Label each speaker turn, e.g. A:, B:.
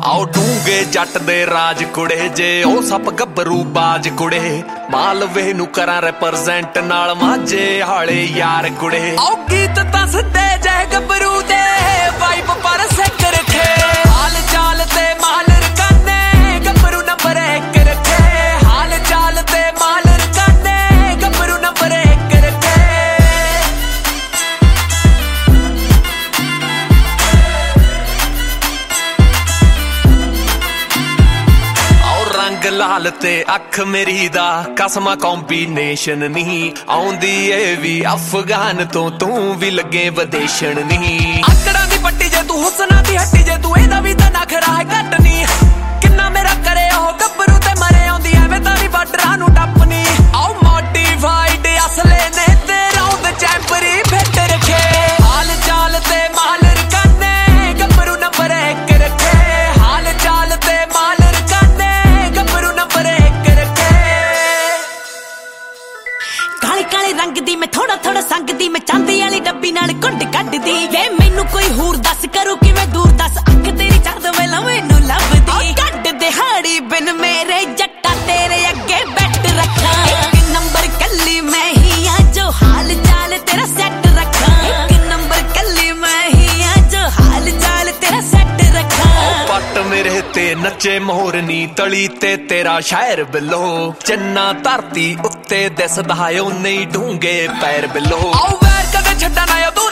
A: आओ डूंगे जट दे राज कुड़े जे ओ सप गब्बरू बाज कुड़े मालवे नू करा रिप्रेजेंट नाल माझे हाले यार कुड़े आओ गीत दस दे जय गब्बरू दे वाइब पर सेक रखे हाल चाल ते माल रकाने गब्बरू नंबर 1 रखे हाल चाल ते माल रकाने गब्बरू नंबर 1 रखे लाल ते अख मेरी दा कसमा कॉम्बिनेशन नहीं आउंदी ए भी अफगान तो तू भी लगे विदेशन नहीं आकड़ा दी पट्टी जे तू हुसना दी हट्टी जे तू एदा भी ता नखरा है घट नहीं किन्ना मेरा करे ओ गब्बरू ते मरे आउंदी एवें तां बार्डरां नू टपनी आओ मोटिवाइड असले ने ते राउंड चैंपरी फिट रखे हाल चाल ते माल रकाने गब्बरू नंबर 1 रखे हाल चाल ते माल
B: काले रंग दी मैं थोड़ा थोड़ा संग दी मैं चांदी वाली डब्बी नाल कुंड कड दी वे मैनू कोई होर दस करो कि मैं दूर दस अख तेरी चांद वेला मैनू लभदी कड दिहाड़ी बिन मेरे जट्टा तेरे अगे बैठ रखा एक नंबर कल्ली मैं ही आ जो हाल चाल तेरा सेट रखा एक नंबर कल्ली मैं ही आ जो हाल चाल तेरा सेट रखा
A: पट मेरे ते नचे मोरनी तली ते तेरा शायर बिलो चन्ना धरती उत्ते दिसदा ओ नहीं ढूंगे पैर बिलो आओ वैर कदे छड्डा ना